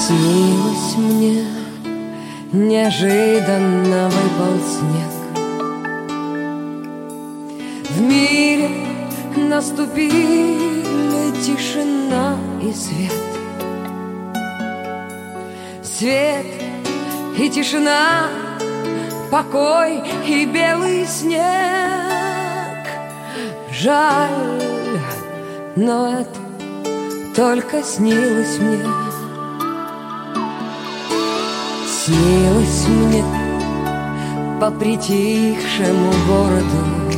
Снилось мне, неожиданно выпал снег. В мире наступили тишина и свет. Свет и тишина, покой и белый снег. Жаль, но это только снилось мне. Снилось мне по притихшему городу